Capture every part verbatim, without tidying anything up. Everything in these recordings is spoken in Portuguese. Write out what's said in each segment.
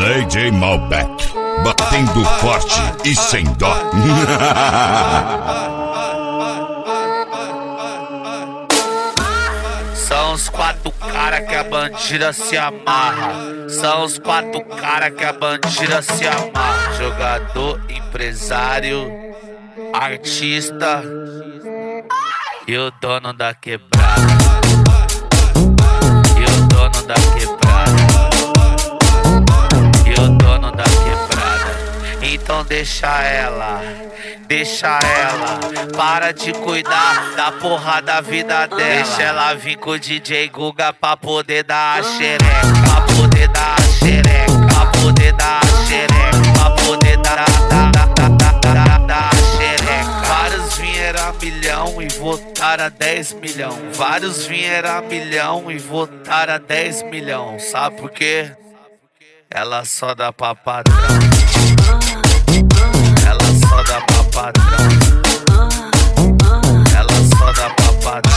D J Malbec, batendo forte e sem dó. São os quatro cara que a bandida se amarra. São os quatro cara que a bandida se amarra. Jogador, empresário, artista e o dono da quebrada. E o dono da quebrada. E o dono da quebrada. Então deixa ela, deixa ela, para de cuidar da porra da vida dela. Deixa ela vir com o D J Guga pra poder dar a xereca, pra poder dar a xereca, pra poder dar a xereca, pra poder dar, dar, dar, dar, dar, dar a xereca. Vários vieram a milhão e votaram a dez milhão. Vários vieram a milhão e votaram a dez milhão. Sabe por quê? Ela só dá pra padrão. Ela só dá pra padrão. Ela só dá pra padrão.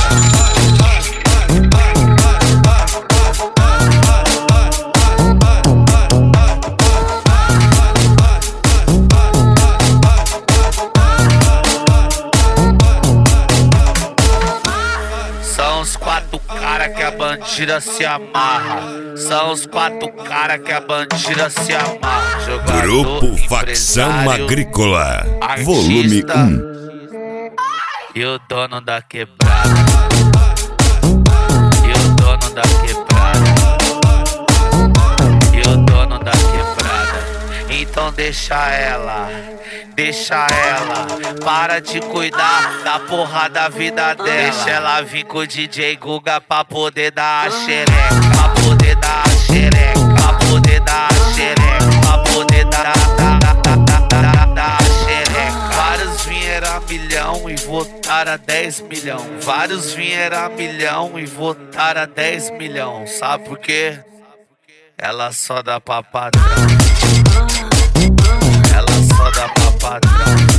São os quatro cara que a bandida se amarra. São os quatro cara que a bandida se amarra. Jogador, Grupo Facção Agrícola, volume um. E o dono da quebrada. E o dono da quebrada. E o dono da quebrada. Então deixa ela, deixa ela, para de cuidar da porra da vida dela. Deixa ela vir com o D J Guga pra poder dar a xereca, pra poder dar a xereca, pra poder dar a xereca, pra poder dar, dar, dar, dar, dar, dar a xereca. Vários vieram a milhão e votaram a dez milhão. Vários vieram a milhão e votaram a dez milhão. Sabe por quê? Ela só dá pra padrão. Ela só dá pra padrão.